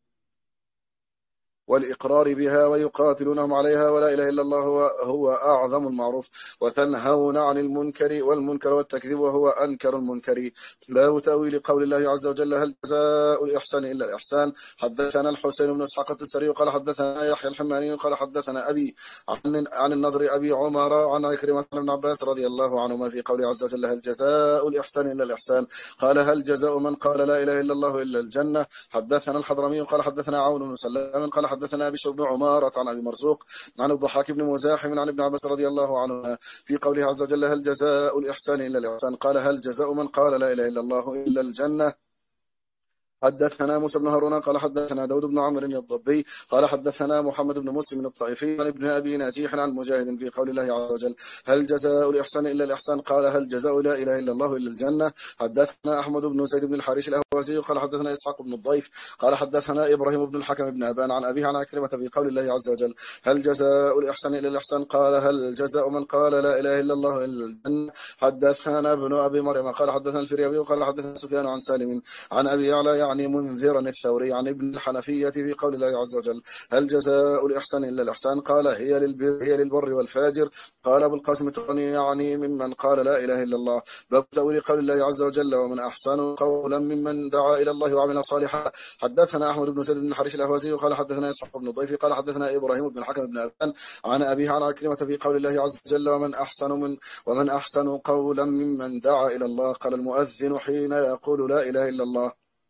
والإقرار بها ويقاتلونهم عليها ولا إله إلا الله هو, هو أعظم المعروف وتنهون عن المنكر والمنكر والتكذيب وهو أنكر المنكر. باب تأويل قول الله عز وجل هل جزاء الإحسان إلا الإحسان. حدثنا الحسين بن إسحاق التستري قال حدثنا يحيى الحماني قال حدثنا أبي عن, عن النضر أبي عمر عن عكرمة بن عباس رضي الله عنهما في قول عز وجل هل جزاء الإحسان إلا الإحسان قال هل جزاء من قال لا إله إلا الله إلا الجنة. حدثنا الحضرمي قال حدثنا عون بن سلام قال حدثنا بشر بن عمارة عن أبي مرزوق عن الضحاك بن مزاحم عن ابن عباس رضي الله عنه في قوله عز وجل هل جزاء الإحسان إلا الإحسان قال هل جزاء من قال لا إله إلا الله إلا الجنة. حدثنا موسى بن هارون قال حدثنا داود بن عمرو الضبي قال حدثنا محمد بن مسلم الطائفي عن ابن أبي ناجيح عن مجاهد في قول الله عز وجل هل جزاء الإحسان إلا الإحسان قال هل جزاء لا إله إلا الله إلا الجنة. حدثنا أحمد بن زيد بن الحريش الأهوازي قال حدثنا إسحاق بن الضيف قال حدثنا إبراهيم بن الحكم بن أبان عن أبيه عن عكرمة في قول الله عز وجل هل جزاء الإحسان إلا الإحسان قال هل جزاء من قال لا إله إلا الله إلا الجنة. حدثنا ابن أبي مريم قال حدثنا الفريابي قال حدثنا سفيان عن سالم عن أبي يعلى يعني منذرا الثوري عن ابن الحنفية في قول الله عز وجل هل جزاء الإحسان إلا الإحسان قال هي للبر, هي للبر والفاجر. قال أبو القاسم الطبراني يعني ممن قال لا إله إلا الله. باب تأويل قول الله عز وجل ومن أحسن قولا ممن دعا إلى الله وعمل صالحا. حدثنا أحمد بن زيد بن حريش الأهوازي قال حدثنا إسحاق بن ضيف قال حدثنا إبراهيم بن الحكم بن أبان عن أبيه عن عكرمة في قول الله عز وجل ومن أحسن من ومن أحسن قولا ممن دعا إلى الله. قال المؤذن حين يقول لا إله إلا الله.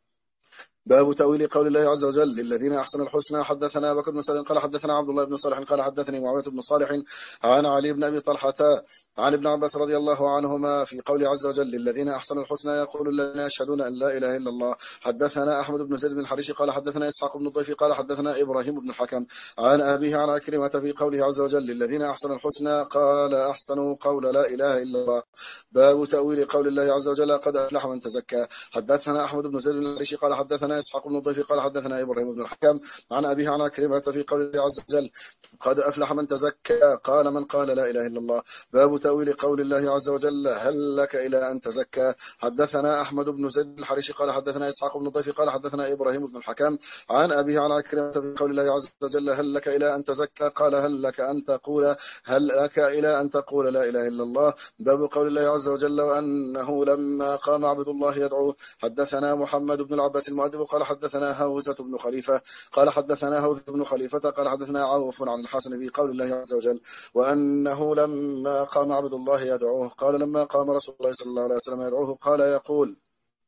باب تأويل قول الله عز وجل للذين أحسنوا الحسنى. حدثنا بكر بن سليم قال حدثنا عبد الله بن صالح قال حدثني معاوية بن صالح عن علي بن أبي طلحة عن ابن عباس رضي الله عنهما في قول عز وجل للذين أحسنوا الحسنى يقول الذين يشهدون أن لا إله إلا الله. حدثنا أحمد بن زيد بن الحريش قال حدثنا إسحاق بن الضيف قال حدثنا إبراهيم بن الحكم عن أبيه عن عكرمة في قوله عز وجل للذين أحسنوا الحسنى قال أحسنوا قول لا إله إلا الله. باب تأويل قول الله عز وجل قد أفلح من تزكى. حدثنا أحمد بن زيد بن الحريش قال حدثنا إسحاق بن الضيف قال حدثنا إبراهيم بن الحكم عن أبيه عن عكرمة في قوله عز وجل قد أفلح من تزكى قال من قال لا إله إلا الله. باب تأويل قول الله عز وجل هل لك إلى أن تزكى. حدثنا أحمد بن زيد بن الحريش قال حدثنا إسحاق بن الضيف قال حدثنا إبراهيم بن الحكم عن أبيه عن عكرمة في قول الله عز وجل هل لك إلى أن تزكى قال هل لك أن تقول هل لك إلى أن تقول لا إله إلا الله. باب قول الله عز وجل وأنه لما قام عبد الله يدعوه. حدثنا محمد بن العباس المؤدب قال حدثنا هوزة بن خليفة قال حدثنا هوزة بن خليفة قال حدثنا عوف عن الحسن في قول الله عز وجل وأنه لما قام عبد الله يدعوه قال لما قام رسول الله صلى الله عليه وسلم يدعوه قال يقول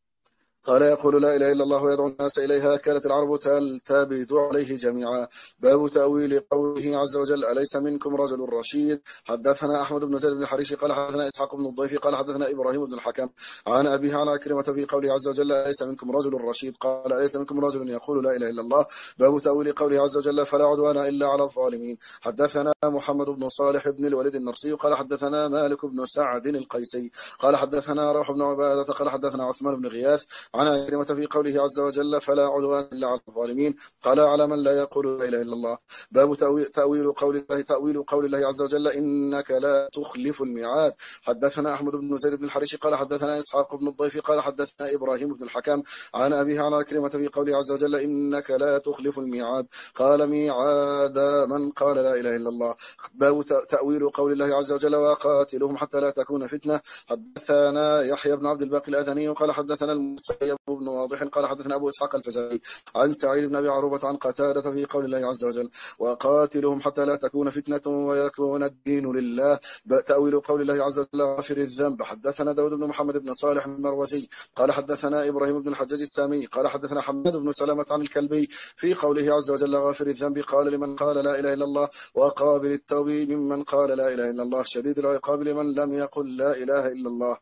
قال يقول لا إله إلا الله ويدعو الناس إليها كانت العرب تلتبد عليه جميعا. باب تأويل قوله عز وجل أليس منكم رجل رشيد. حدثنا أحمد بن زيد بن الحريش قال حدثنا إسحاق بن الضيف قال حدثنا إبراهيم بن الحكم عن أبيه عن عكرمة في قوله عز وجل أليس منكم رجل رشيد قال أليس منكم رجل يقول لا إله إلا الله. باب تأويل قوله عز وجل فلا عدوان إلا على الظالمين. حدثنا محمد بن صالح بن الوليد النرسي قال حدثنا مالك بن سعد القيسي قال حدثنا روح بن عبادة قال حدثنا عثمان بن غياث عن عكرمة في قوله عز وجل فلا عدوان إلا على الظالمين قال على من لا يقول لا إله إلا الله. باب تأويل قول الله تأويل قول الله عز وجل إنك لا تخلف الميعاد. حدثنا أحمد بن زيد بن الحريش قال حدثنا إسحاق بن الضيف قال حدثنا إبراهيم بن الحكم عن أبيه عن عكرمة في قوله عز وجل إنك لا تخلف الميعاد قال ميعاد من قال لا إله إلا الله. باب تأويل قول الله عز وجل وقاتلهم حتى لا تكون فتنة. حدثنا يحيى بن عبد الباقي الأذني قال حدثنا المسيب بن واضح قال حدثنا أبو إسحاق الفزاري عن سعيد بن أبي عروبة عن قتادة في قول الله عز وجل وقاتلهم حتى لا تكون فتنة ويكون الدين لله. تأويل قول الله عز وجل غفر الذنب. حدثنا داود بن محمد بن صالح المروزي قال حدثنا إبراهيم بن الحجاج السامي قال حدثنا حماد بن سلامة عن الكلبي في قوله عز وجل غفر الذنب قال لمن قال لا إله إلا الله وقابل التوب ممن قال لا إله إلا الله شديد العقاب لمن لم يقل لا إله إلا الله.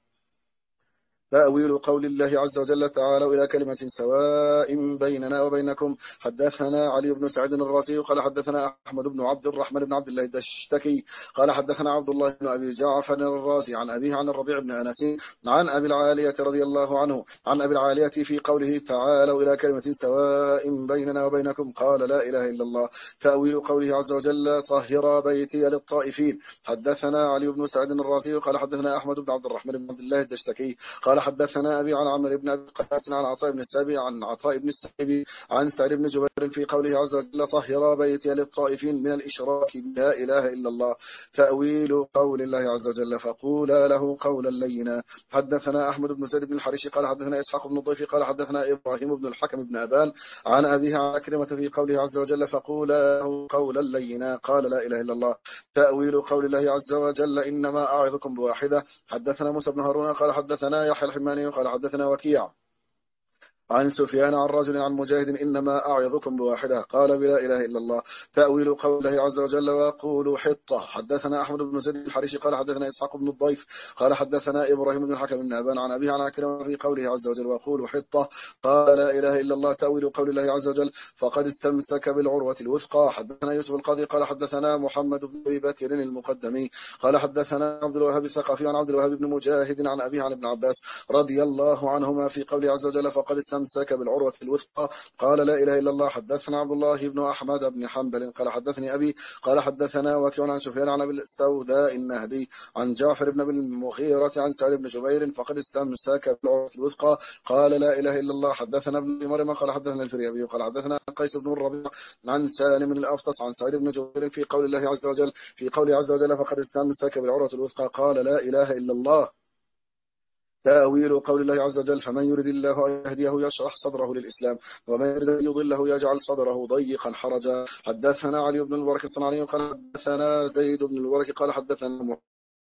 تأويل قول الله عز وجل تعالوا إلى كلمة سواء بيننا وبينكم. حدثنا علي بن سعد الرازي قال حدثنا أحمد بن عبد الرحمن بن عبد الله الدشتكي قال حدثنا عبد الله بن أبي جعفر الرازي عن أبيه عن الربيع بن أنس عن أبي العالية رضي الله عنه عن أبي العالية في قوله تعالوا إلى كلمة سواء بيننا وبينكم قال لا إله إلا الله. تأويل قوله عز وجل طهر بيتي للطائفين. حدثنا علي بن سعد الرازي قال حدثنا أحمد بن عبد الرحمن بن عبد الله الدشتكي قال حدثنا أبي عن عمرو بن أبي قاس عن عطاء بن السابي عن عطاء بن السابي عن سعيد بن جبير في قوله عز وجل طهر بيتي للطائفين من الإشراك لا إله إلا الله. تأويل قول الله عز وجل فقولا له قولا لينا. حدثنا أحمد بن زيد بن الحريش قال حدثنا إسحاق بن الضيف قال حدثنا إبراهيم بن الحكم بن أبان عن أبيه عن عكرمة في قوله عز وجل فقولا له قولا لينا قال لا إله إلا الله. تأويل قول الله عز وجل إنما أعظكم بواحدة. حدثنا موسى بن هارون قال حدثنا يحيى الحماني قال حدثنا وكيع عن سفيان عن رجل عن مجاهد إنما أعظكم بواحدة قال بلا إله إلا الله. تأويل قول الله عز وجل وقولوا حطة. حدثنا أحمد بن زيد الحريشي قال حدثنا إسحاق بن الضيف قال حدثنا إبراهيم بن الحكم بن أبان عن أبيه عن عكرمة في قوله عز وجل وقولوا حطة قال لا إله إلا الله. تأويل قول الله عز وجل فقد استمسك بالعروة الوثقى. حدثنا يوسف القاضي قال حدثنا محمد بن أبي بكر المقدمي قال حدثنا عبد الوهاب الثقفي عن عبد الوهاب بن مجاهد عن أبيه عن ابن عباس رضي الله عنهما في قوله عز وجل فقد استمسك استمسك بالعروة الوثقى قال لا إله إلا الله. حدثنا عبد الله بن أحمد بن حنبل قال حدثني أبي قال حدثنا وكيع عن سفيان عن أبي السوداء النهدي عن جعفر بن أبي المغيرة عن سعيد بن جبير فقد استمسك بالعروة الوثقى قال لا إله إلا الله. حدثنا ابن مريم قال حدثنا الفريابي قال حدثنا قيس بن الربيع عن سالم الأفطس عن سعيد بن جبير في قول الله عز وجل في قوله عز وجل فقد استمسك بالعروة الوثقى قال لا إله إلا الله. تأويل قول الله عز وجل فمن يرد الله أن يهديه يشرح صدره للإسلام ومن يرد أن يضله يجعل صدره ضيقا حرجا. حدثنا علي بن المبارك الصنعاني قال حدثنا زيد بن المبارك قال حدثنا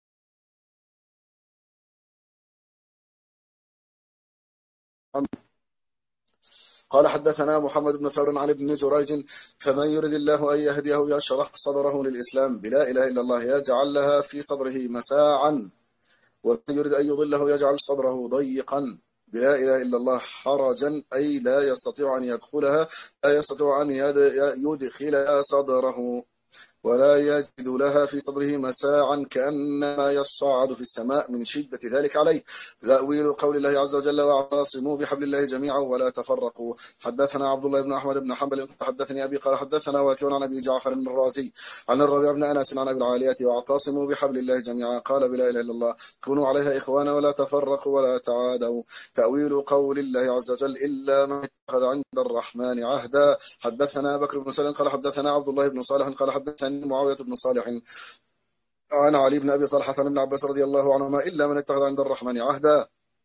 قال حدثنا محمد بن ثور عن ابن جريج فمن يرد الله أن يهديه يشرح صدره للإسلام بلا إله إلا الله يجعل لها في صدره مساعا ومن يرد أن يضله يجعل صدره ضيقا بلا إله إلا الله حرجا أي لا يستطيع أن يدخلها لا يستطيع أن يدخلها صدره ولا يجد لها في صدره مساعا كأنما يصعد في السماء من شدة ذلك عليه. تأويل قول الله عز وجل واعتصموا بحبل الله جميعا ولا تفرقوا. حدثنا عبد الله بن أحمد بن حنبل حدثني أبي قال حدثنا وكيع عن أبي جعفر الرازي عن الربيع بن أنس عن أبي العالية واعتصموا بحبل الله جميعا قال بلا إله إلا الله كونوا عليها إخوانا ولا تفرقوا ولا تعادوا. تأويل قول الله عز وجل إلا من اتخذ عند الرحمن عهدا. حدثنا بكر بن سلم قال حدثنا عبد الله بن صالح قال حدثنا معاوية بن صالح عن علي بن أبي طلحة عن ابن عباس رضي الله عنهما إلا من اتخذ عند الرحمن عهدا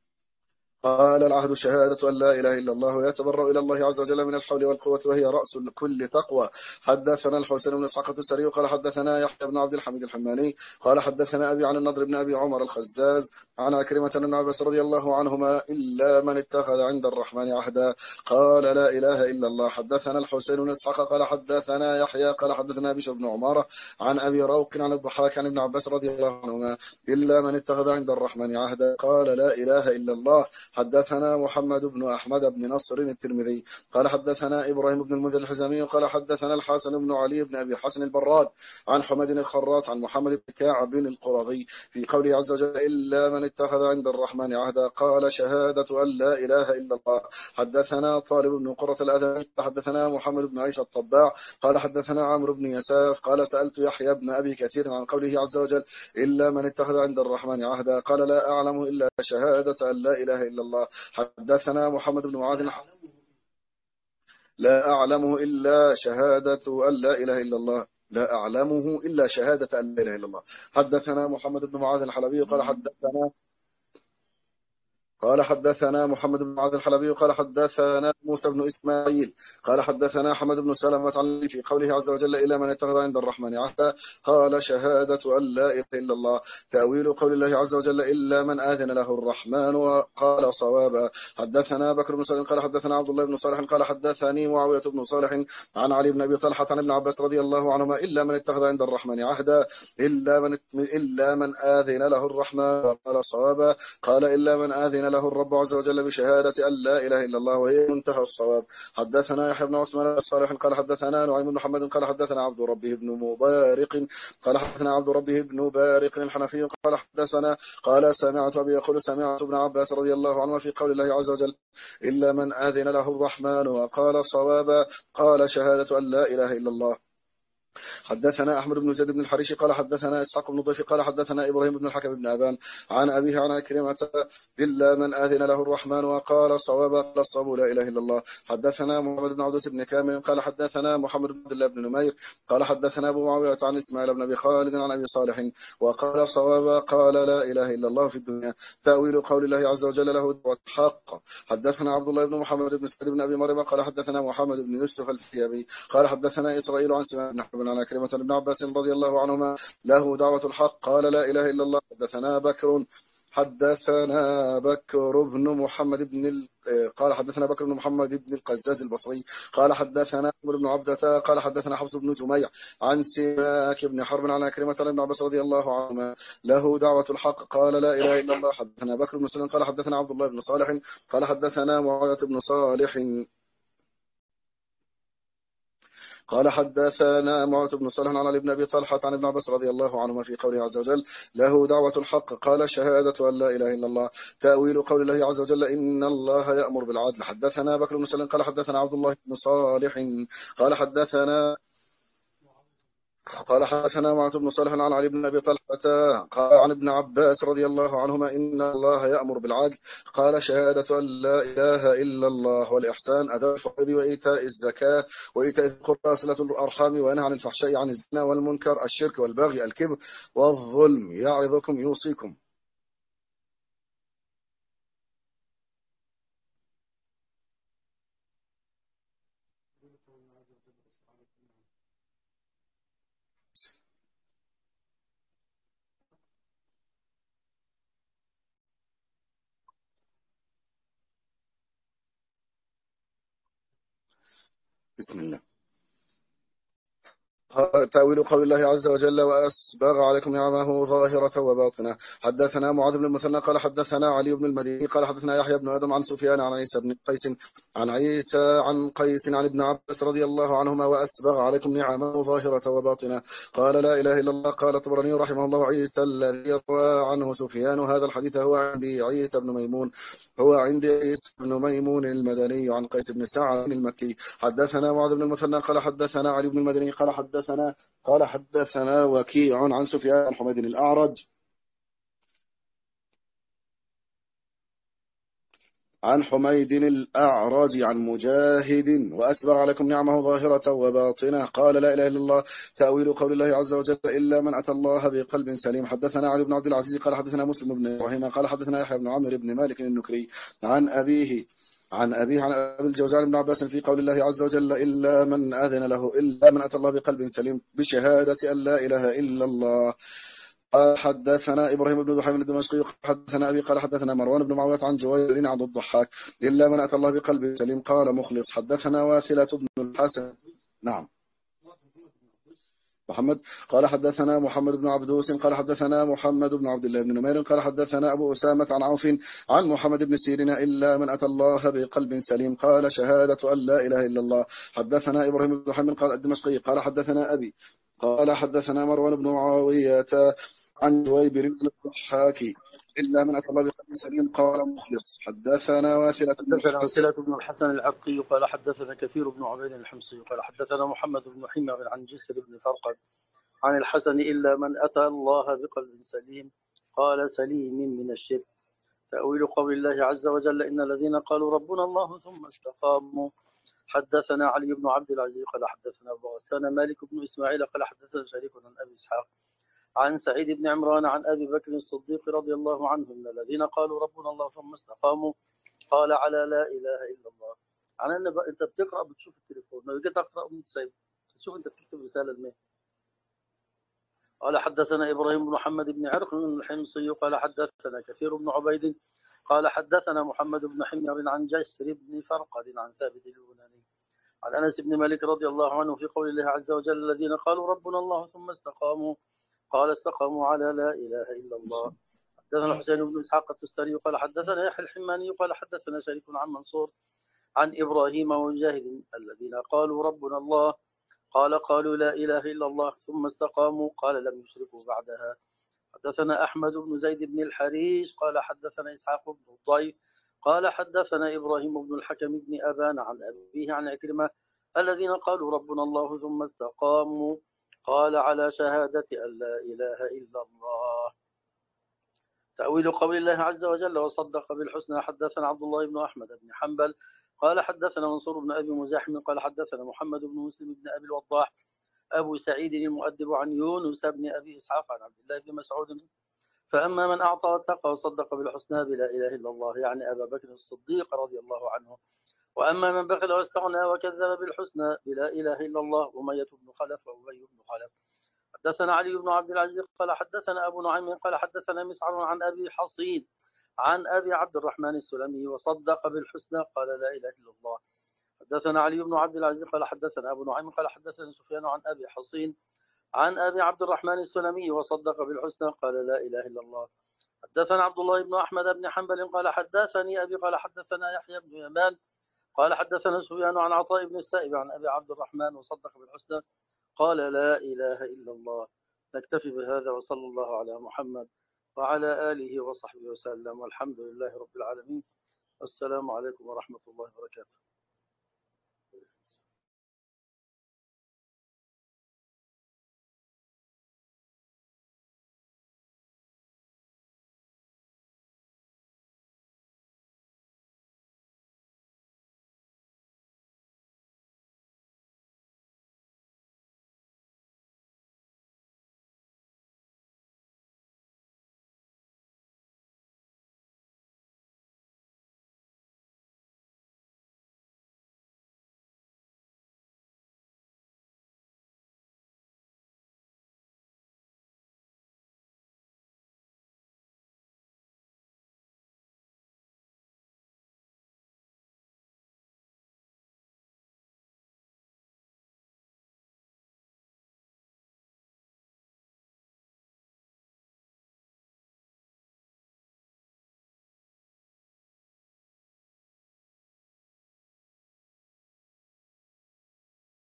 قال العهد شهادة أن لا إله إلا الله ويتبرأ إلى الله عز وجل من الحول والقوة وهي رأس كل تقوى. حدثنا الحسين بن إسحاق السري قال حدثنا يحيى بن عبد الحميد الحماني قال حدثنا أبي عن النضر بن أبي عمر الخزاز عن عكرمة بن عباس رضي الله عنهما إلا من اتخذ عند الرحمن عهدا قال لا إله إلا الله. حدثنا الحسين بن إسحاق قال حدثنا يحيى قال حدثنا بشر بن عمارة عن أبي روق عن الضحاك عن ابن عباس رضي الله عنهما إلا من اتخذ عند الرحمن عهدا قال لا إله إلا الله. حدثنا محمد بن أحمد بن نصر الترمذي قال حدثنا إبراهيم بن المنذر الحزامي قال حدثنا الحسن بن علي بن أبي حسن البراد عن حمد الخراط عن محمد بن كعب القرظي في قوله عز وجل إلا من اتخذ عند الرحمن عهدا قال شهادة أن لا إله إلا الله. حدثنا طالب بن قرة الأذى حدثنا محمد بن عيسى الطباع قال حدثنا عمرو بن يساف قال سألت يحيى بن أبي كثير عن قوله عز وجل إلا من اتخذ عند الرحمن عهدا قال لا أعلم إلا شهادة أن لا إله إلا الله. حدثنا محمد بن معاذ لا أعلمه إلا شهادة أن لا إله إلا الله لا أعلمه إلا شهادة أن لا إله إلا الله. حدثنا محمد بن معاذ الحلبي قال حدثنا قال حدثنا محمد بن معاذ الحلبي قال حدثنا موسى بن إسماعيل قال حدثنا حمد بن سلمة عن في قوله عز وجل إلا من اتخذ عند الرحمن عهدا قال شهادة أن لا إله إلا الله. تأويل قول الله عز وجل إلا من آذن له الرحمن وقال صوابا. حدثنا بكر بن سلم قال حدثنا عبد الله بن صالح قال حدثني معاوية بن صالح عن علي بن أبي طلحة عن ابن عباس رضي الله عنهما إلا من اتخذ عند الرحمن عهدا إلا من إلا من آذن له الرحمن وقال صوابا قال إلا من آذن له الرب عز وجل بشهادة أن لا إله إلا الله وهي منتهى الصواب. حدثنا يحيى بن عثمان الصالح قال حدثنا نعيم بن محمد قال حدثنا عبد ربه بن مبارق قال حدثنا عبد ربه بن بارق الحنفي قال حدثنا قال سمعت أبي يقول سمعت ابن عباس رضي الله عنه في قول الله عز وجل إلا من آذن له الرحمن وقال صوابا قال شهادة أن لا إله إلا الله. حدثنا أحمد بن زيد بن الحريش قال حدثنا إسحاق بن ضيف قال حدثنا إبراهيم بن الحكم بن أبان عن أبيه عن كلمة إلا من آذن له الرحمن وقال صوابا قال الصواب لا إله إلا الله. حدثنا محمد بن عبدس بن كامل قال حدثنا محمد بن عبد الله بن نمير قال حدثنا أبو معاوية عن إسماعيل بن أبي خالد عن أبي صالح وقال صوابا قال لا إله إلا الله في الدنيا. تأويل قول الله عز وجل له دعوة الحق. حدثنا عبد الله بن محمد بن سعيد بن أبي مريم قال حدثنا محمد بن يوسف الفيابي قال حدثنا إسرائيل عن سماء بن حرب عن كلمة ابن عباس رضي الله عنهما له دعوة الحق قال لا إله إلا الله. حدثنا بكر حدثنا بكر بن محمد بن ال... قال حدثنا بكر بن محمد بن القزاز البصري قال حدثنا عمرو بن عبدة قال حدثنا حفص بن جميع عن سماك بن حرب عن كلمة ابن عباس رضي الله عنهما له دعوة الحق قال لا إله إلا الله. حدثنا بكر بن سلم قال حدثنا عبد الله بن صالح قال حدثنا معاوية بن صالح قال حدثنا معاذ بن صالح عن علي بن أبي طلحة عن ابن عباس رضي الله عنهما في قوله عز وجل له دعوة الحق قال شهادة أن لا إله إلا الله. تأويل قول الله عز وجل إن الله يأمر بالعدل. حدثنا بكر بن سلم قال حدثنا عبد الله بن صالح قال حدثنا قال حدثنا معاذ بن صالح عن علي بن أبي طلحة قال عن ابن عباس رضي الله عنهما إن الله يأمر بالعدل قال شهادة أن لا إله إلا الله والإحسان أداء الفرائض وإيتاء الزكاة وإيتاء القربى صلة الأرحام وينهى عن الفحشاء عن الزنا والمنكر الشرك والبغي الكبر والظلم يعظكم يوصيكم. بسم الله. تأويل قول الله عز وجل وأسبغ عليكم نعمه ظاهرة وباطنة. حدثنا معاذ بن المثنى قال حدثنا علي بن المديني قال حدثنا يحيى بن آدم عن سفيان عن عيسى بن قيس عن عيسى عن قيس عن ابن عباس رضي الله عنهما وأسبغ عليكم نعمه ظاهرة وباطنة قال لا إله إلا الله. قال الطبراني رحمه الله عيسى الذي روى عنه سفيان هذا الحديث هو عندي عيسى بن ميمون هو عندي عيسى بن ميمون المدني عن قيس بن سعد المكي. حدثنا معاذ بن المثنى قال حدثنا علي بن المديني قال حدثنا قال حدثنا وكيع عن سفيان عن حميد الأعرج عن حميد الأعرج عن مجاهد وأسبغ عليكم نعمه ظاهرة وباطنة قال لا إله إلا الله. تأويل قول الله عز وجل إلا من أتى الله بقلب سليم. حدثنا علي بن عبد العزيز قال حدثنا مسلم بن إبراهيم قال حدثنا يحيى بن عمرو بن مالك النكري عن أبيه عن أبيه عن أبي الجوزاء بن عباس في قول الله عز وجل إلا من أذن له إلا من أتى الله بقلب سليم بشهادة أن لا إله إلا الله. حدثنا إبراهيم بن دحيم الدمشقي حدثنا أبي قال حدثنا مروان بن معاوية عن جوير عن الضحاك إلا من أتى الله بقلب سليم قال مخلص. حدثنا واثلة بن الحسن نعم محمد قال حدثنا محمد بن عبدوس قال حدثنا محمد بن عبد الله بن نمير قال حدثنا أبو أسامة عن عوف عن محمد بن سيرين إلا من أتى الله بقلب سليم قال شهادة أن لا إله إلا الله. حدثنا إبراهيم بن دحيم قال الدمشقي قال حدثنا أبي قال حدثنا مروان بن معاوية عن جويبر بن الضحاك إلا من أتى الله بقلب سليم قال مخلص. حدثنا واثلة بن حدثنا الحسن واثلة بن الحسن العقي قال حدثنا كثير بن عبيد الحمصي قال حدثنا محمد بن حمير عن جسر بن فرقد عن الحسن إلا من أتى الله بقلب سليم قال سليم من الشرك. تأويل قول الله عز وجل إن الذين قالوا ربنا الله ثم استقاموا. حدثنا علي بن عبد العزيز قال حدثنا أبو غسان مالك بن إسماعيل قال حدثنا شريك عن أبي إسحاق عن سعيد بن عمران عن أبي بكر الصديق رضي الله عنه إن الذين قالوا ربنا الله ثم استقاموا قال على لا إله إلا الله. على أن أنت بتقرأ بتشوف التليفون ما جيت أقرأ من السيب تشوف أنت بتكتب رسالة المين. قال حدثنا إبراهيم بن محمد بن عرق الحمصي قال حدثنا كثير بن عبيد قال حدثنا محمد بن حمير عن جسر بن فرقد عن ثابت اليوناني عن أنس بن مالك رضي الله عنه في قول الله عز وجل الذين قالوا ربنا الله ثم استقاموا قال استقاموا على لا إله إلا الله. حدثنا الحسين بن إسحاق التستري قال حدثنا يحيى الحماني قال حدثنا شريك عن منصور عن إبراهيم ومجاهد الذين قالوا ربنا الله قال قالوا لا إله إلا الله ثم استقاموا قال لم يشركوا بعدها. حدثنا أحمد بن زيد بن الحريش قال حدثنا إسحاق بن الضيف قال حدثنا إبراهيم بن الحكم بن أبان عن أبيه عن عكرمة الذين قالوا ربنا الله ثم استقاموا قال على شهادة أن لا إله إلا الله. تأويل قول الله عز وجل وصدق بالحسنى. حدثنا عبد الله بن أحمد بن حنبل قال حدثنا منصور بن أبي مزاحم قال حدثنا محمد بن مسلم بن أبي الوضاح أبو سعيد المؤدب عن يونس بن أبي إسحاق عن عبد الله بن مسعود فأما من أعطى واتقى وصدق بالحسنى بلا إله إلا الله يعني أبا بكر الصديق رضي الله عنه وأما من بخل واستغنى وكذب بالحسنى بلا إله إلا الله أمية بن خلف وأبي بن خلف. حدثنا علي بن عبد العزيز قال حدثنا أبو نعيم قال حدثنا مسعر عن أبي حصين عن أبي عبد الرحمن السلمي وصدق بالحسنى قال لا إله إلا الله. حدثنا علي بن عبد العزيز قال حدثنا أبو نعيم قال حدثنا سفيان عن أبي حصين عن أبي عبد الرحمن السلمي وصدق بالحسنى قال لا إله إلا الله. حدثنا عبد الله بن أحمد بن حنبل قال حدثني أبي قال حدثنا يحيى بن يمان قال حدثنا سفيان عن عطاء بن السائب عن أبي عبد الرحمن وصدق بالحسنى قال لا إله إلا الله. نكتفي بهذا وصلى الله على محمد وعلى آله وصحبه وسلم والحمد لله رب العالمين. السلام عليكم ورحمة الله وبركاته.